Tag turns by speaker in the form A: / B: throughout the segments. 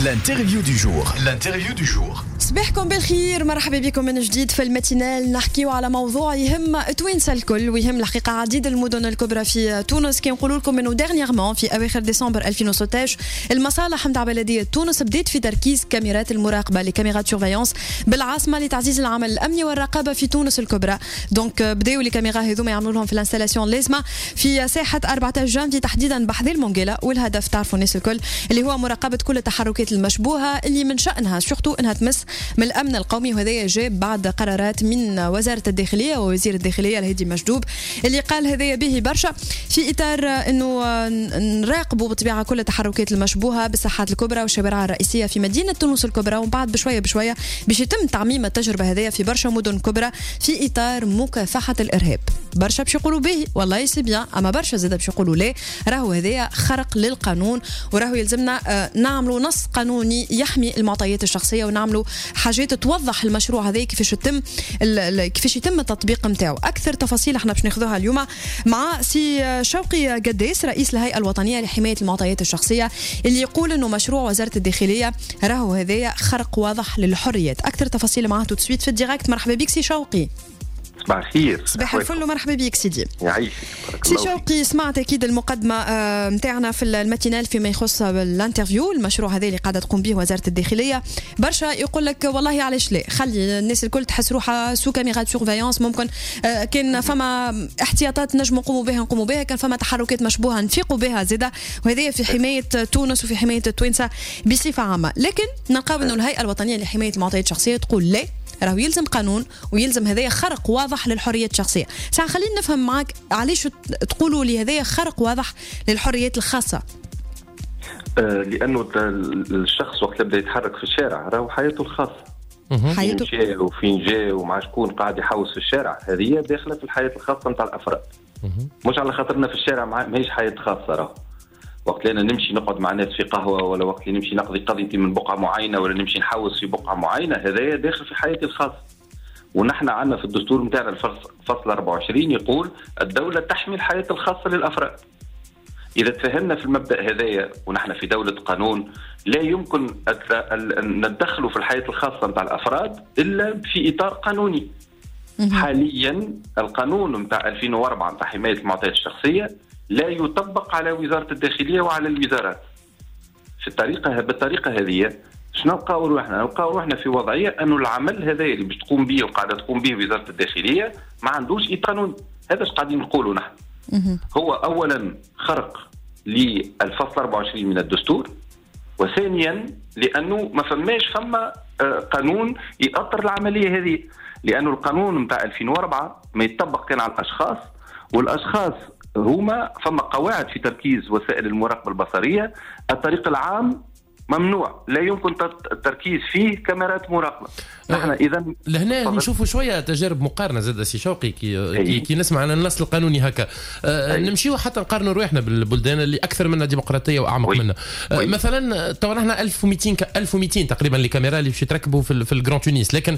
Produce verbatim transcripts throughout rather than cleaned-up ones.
A: L'interview du jour. L'interview du jour.
B: صباحكم بالخير، مرحبا بكم من جديد في الماتينال. نحكيو على موضوع يهم توينس الكل ويهم الحقيقة عديد المدن الكبرى في تونس. كي نقولوا لكم انه ديرنييرمون في اواخر ديسمبر ألفين وستة عشر المصالح نتاع بلدية تونس بدات في تركيز كاميرات المراقبة لكاميرات سورفيونس بالعاصمة لتعزيز العمل الأمني والرقابة في تونس الكبرى. دونك بداوا لي كاميرا هذوما يعملوا لهم في الانستالاسيون اللازمة في ساحة أربعة عشر جانفي تحديدا بحذي المونجيلا، والهدف تعرفوا الناس الكل اللي هو مراقبة كل التحركات المشبوهة اللي من شأنها سورتو انها تمس من الامن القومي. وهذا جاء بعد قرارات من وزاره الداخليه ووزير الداخليه الهادي مجدوب اللي قال هذايا به برشا في اطار انه نراقبوا بالطبيعه كل التحركات المشبوهه بالساحات الكبرى والشوارع الرئيسيه في مدينه تونس الكبرى، ومن بعد بشويه بشويه باش يتم تعميم التجربه هذيا في برشا مدن كبرى في اطار مكافحه الارهاب. برشا باش يقولوا به والله سي بيان، اما برشا زاد باش يقولوا لا، راهو هذايا خرق للقانون وراهو يلزمنا نعملوا نص قانوني يحمي المعطيات الشخصيه ونعملوا حاجات توضح المشروع هذا كيفاش يتم كيفاش يتم التطبيق نتاعو. اكثر تفاصيل احنا باش ناخذوها اليوم مع سي شوقي قداس رئيس الهيئه الوطنيه لحمايه المعطيات الشخصيه اللي يقول انه مشروع وزاره الداخليه راهو هذايا خرق واضح للحريات. اكثر تفاصيل معاه تو سويت في الديريكت. مرحبا بك سي شوقي.
C: صباح الخير.
B: صباح الفل ومرحبا بك سيدي.
C: يعيشك.
B: سي شوقي، سمعت اكيد المقدمه نتاعنا في الماتينال فيما يخص الانترفيو المشروع هذا اللي قاعده تقوم به وزاره الداخليه. برشا يقول لك والله علاش لا، خلي الناس الكل تحس روحها سو كاميرات سورفيونس، ممكن كان فما احتياطات نجم نقوموا بها نقوموا بها، كان فما تحركات مشبوهه نفيقوا بها زاده، وهذه في حمايه تونس وفي حمايه التوانسه بصفه عامه. لكن نلقاو انه الهيئه الوطنيه لحمايه المعطيات الشخصيه تقول لا، راهو يلزم قانون ويلزم هذايا خرق واضح للحريات الشخصيه. ساعه خلينا نفهم معك علاش تقولوا لي هذايا خرق واضح للحريات الخاصه.
C: آه لانه الشخص وقت يبدا يتحرك في الشارع راهو حياته الخاصه،
B: حياته
C: فين جاء وفين جاء ومع شكون قاعد يحوس في الشارع، هذه داخله في الحياه الخاصه نتاع الافراد. مش على خاطرنا في الشارع ماهيش حياه خاصه، راهو وقت لنا نمشي نقعد مع ناس في قهوه، ولا وقت اللي نمشي نقضي قضيتي من بقعه معينه، ولا نمشي نحوس في بقعه معينه، هذا داخل في حياتي الخاصه. ونحن عندنا في الدستور نتاعنا الفصل أربعة وعشرين يقول الدوله تحمي الحياه الخاصه للافراد. اذا تفهمنا في المبدا هذايا ونحن في دوله قانون، لا يمكن ان ندخلوا في الحياه الخاصه نتاع الافراد الا في اطار قانوني. حاليا القانون نتاع ألفين وأربعة نتاع حمايه المعطيات الشخصيه لا يطبق على وزارة الداخلية وعلى الوزارات. في الطريقة بالطريقة هذه شنو نلقاو روحنا؟ نلقاو روحنا في وضعية أنه العمل هذا اللي باش تقوم به وقاعدة تقوم به وزارة الداخلية ما عندوش إطار قانوني. هذا اش قاعدين نقولوا نحن. هو أولا خرق للفصل أربعة وعشرين من الدستور، وثانيا لأنه ما فماش فما قانون يأطر العملية هذه، لأنه القانون نتاع ألفين وأربعة ما يطبق كان على الأشخاص، والأشخاص هما فما قواعد في تركيز وسائل المراقبة البصرية. الطريق العام ممنوع، لا يمكن التركيز فيه كاميرات مراقبة. نحن إذا
D: لهنا نشوفوا شوية تجارب مقارنة زاد سي شوقي كي, كي, كي نسمع عن النص القانوني هكا. أه نمشيو حتى نقارنوا روحنا بالبلدان اللي أكثر منها ديمقراطية وأعمق منها. أه مثلا تو نحن ألف ومئتين ألف ومئتين تقريبا الكاميرا اللي باش يتركبوا في, في الجران تونس، لكن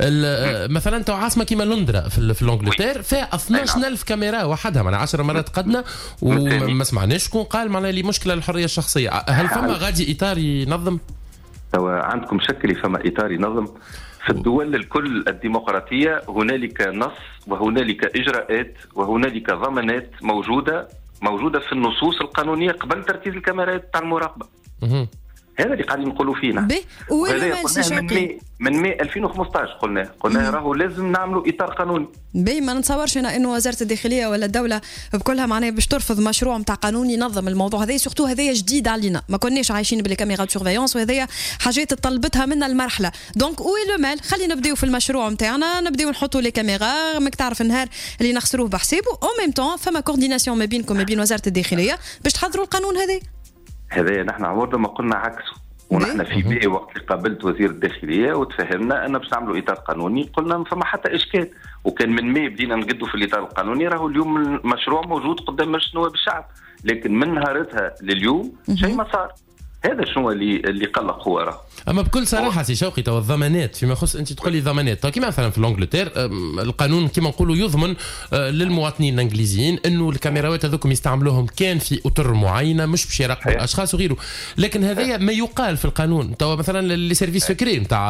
D: مثلا تو عاصمة كيما لندرا في, في الانجلتير فيها اثناش ألف كاميرا وحدها، معنا عشر مرات قدنا وما سمعناش شكون قال معنا لي مشكلة الحرية الشخصية. هل فما غادي إطار ينظم؟
C: تو عندكم شكل فما إطار ينظم. في الدول الكل الديمقراطية هنالك نص وهنالك إجراءات وهنالك ضمانات موجودة موجودة في النصوص القانونية قبل تركيز الكاميرات تاع المراقبة. هذا اللي قاعدين نقولوا فينا.
B: وين
C: من مي من مي ألفين وخمسطاش قلنا قلنا راهو لازم نعملوا اطار قانوني.
B: بي ما نتصورش انا انه وزاره الداخليه ولا الدوله بكلها معناها باش ترفض مشروع نتاع قانون ينظم الموضوع هذا. سورتو هذايا جديد علينا، ما كناش عايشين بالكاميرا سورفيونس، وهذايا حاجات طلبتها منا المرحله. دونك وي لو مال، خلينا نبداو في المشروع نتاعنا، نبداو نحطوا لي كاميرا، ماك تعرف النهار اللي نخسروه بحسابه، او ميم طون فما كورديناسيون ما بينكم ما بين وزاره الداخليه باش تحضروا القانون هذا.
C: هذايا نحن عمرنا ما قلنا عكسه، ونحن في بي وقت اللي قابلت وزير الداخليه وتفهمنا ان باش نعملوا اطار قانوني، قلنا ما فما حتى اشكال، وكان من مي بدينا نقدوا في الاطار القانوني. راهو اليوم المشروع موجود قدام مجلس نواب الشعب، لكن من نهارتها لليوم شيء ما صار. هذا شنو اللي اللي قلق هو راه.
D: اما بكل صراحه سي شوقي تو الضمانات فيما يخص انت تقول لي ضمانات كيما مثلا في الانجلتير القانون كيما نقولوا يضمن للمواطنين الانجليزيين انه الكاميراوات هذوكم يستعملوهم كان في اطر معينه مش باش يراقبوا الاشخاص وغيره. لكن هذايا ما يقال في القانون تو مثلا لي سيرفيس سكري نتاع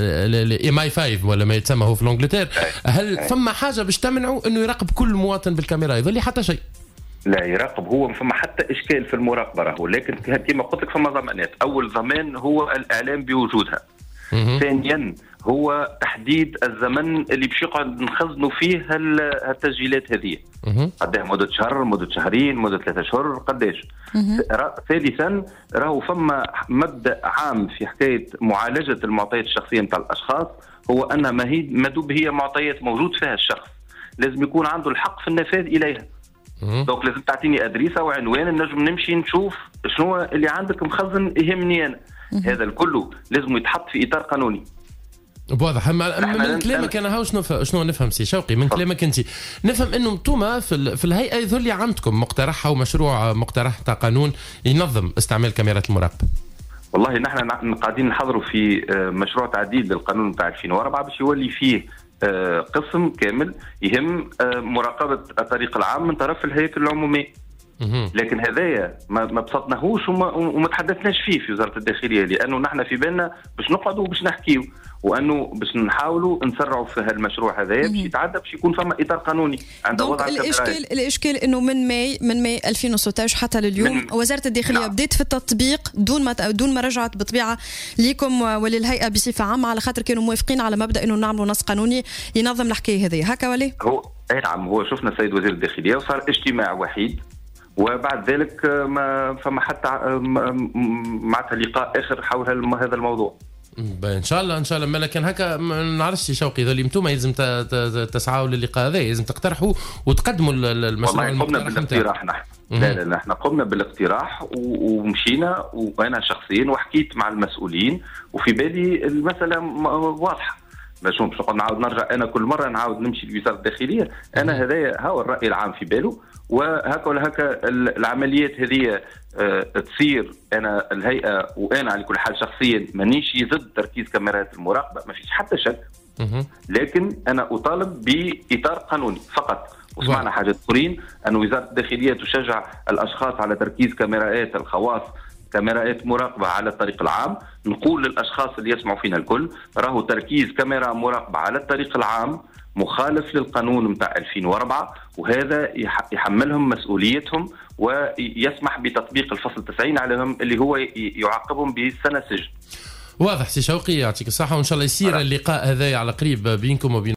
D: ام اي خمسة ولا ما يتسمى هو في الانجلتير، هل فما حاجه باش تمنعوا انه يراقب كل مواطن بالكاميرا يظل حتى شيء؟
C: لا يراقب، هو ما فما حتى اشكال في المراقبه راهو، لكن كما قلت لك فما ضمانات. اول ضمان هو الاعلام بوجودها. ثانيا هو تحديد الزمن اللي باش يقعد نخزنوا فيه هالتسجيلات هذه، قداه مده شهر، مده شهرين، مده ثلاثة اشهر، قداش. ثالثا راهو فما مبدا عام في حكايه معالجه المعطيات الشخصيه نتاع الاشخاص، هو ان ما هي مدوب هي معطيات موجود فيها الشخص لازم يكون عنده الحق في النفاذ اليها. دونك لازم تعطيني ادريسه وعنوان نجم نمشي نشوف شنو اللي عندك مخزن يهمني انا. هذا الكل لازم يتحط في اطار قانوني.
D: واضح. من كلامك انا هاو شنو شنو نفهم سي شوقي من كلامك انت نفهم انه انتم في, في الهيئه يظل عندكم مقترح او مشروع مقترح تاع قانون ينظم استعمال كاميرات المراقبه.
C: والله نحن قاعدين نحضروا في مشروع تعديل للقانون تاع ألفين وأربعة باش يولي فيه قسم كامل يهم مراقبه الطريق العام من طرف الهيئه العموميه. لكن هذايا ما بسطناهوش وما, وما تحدثناش فيه في وزاره الداخليه، لانه نحن في بالنا باش نقعدوا باش نحكيوا وانه باش نحاولوا نسرعوا في هالمشروع هذايا باش يتعدى باش يكون فما اطار قانوني عند وضع
B: الاشكال. الاشكال انه من ماي من ماي ألفين وستة عشر حتى لليوم وزاره الداخليه نعم. بدات في التطبيق دون ما دون ما رجعت بطبيعه ليكم وللهيئه بصفه عامه، على خاطر كانوا موافقين على مبدا انه نعملوا نص قانوني ينظم الحكايه هذه هكا ولا
C: هو اي نعم. هو شفنا السيد وزير الداخليه وصار اجتماع وحيد، وبعد ذلك ما فما حتى معناتها لقاء اخر حول هذا الموضوع.
D: ان شاء الله ان شاء الله. لكن هكا ما نعرفش شوقي ذولي انتم لازم تسعوا للقاء هذا، لازم تقترحوا وتقدموا المشروع.
C: والله قمنا بالاقتراح نحن. لا لا نحن قمنا بالاقتراح ومشينا وانا شخصيا وحكيت مع المسؤولين وفي بالي المساله واضحه. باش باش نقعد نعاود نرجع انا كل مره نعاود نمشي لوزاره الداخليه. انا هذايا هو الراي العام في باله، وهكا ولا هكا العمليات هذه أه تصير. انا الهيئه وانا على كل حال شخصيا مانيش ضد تركيز كاميرات المراقبه، ما فيش حتى شك، لكن انا اطالب باطار قانوني فقط. وسمعنا حاجات اخرين ان وزاره الداخليه تشجع الاشخاص على تركيز كاميرات الخواص، كاميرات مراقبه على الطريق العام. نقول للاشخاص اللي يسمعوا فينا الكل راهو تركيز كاميرا مراقبه على الطريق العام مخالف للقانون نتاع ألفين وأربعة، وهذا يحملهم مسؤوليتهم ويسمح بتطبيق الفصل تسعين عليهم اللي هو يعاقبهم بسنه سجن.
D: واضح سي شوقي، يعطيك الصحه وان شاء الله يصير اللقاء هذا على قريب بينكم وبين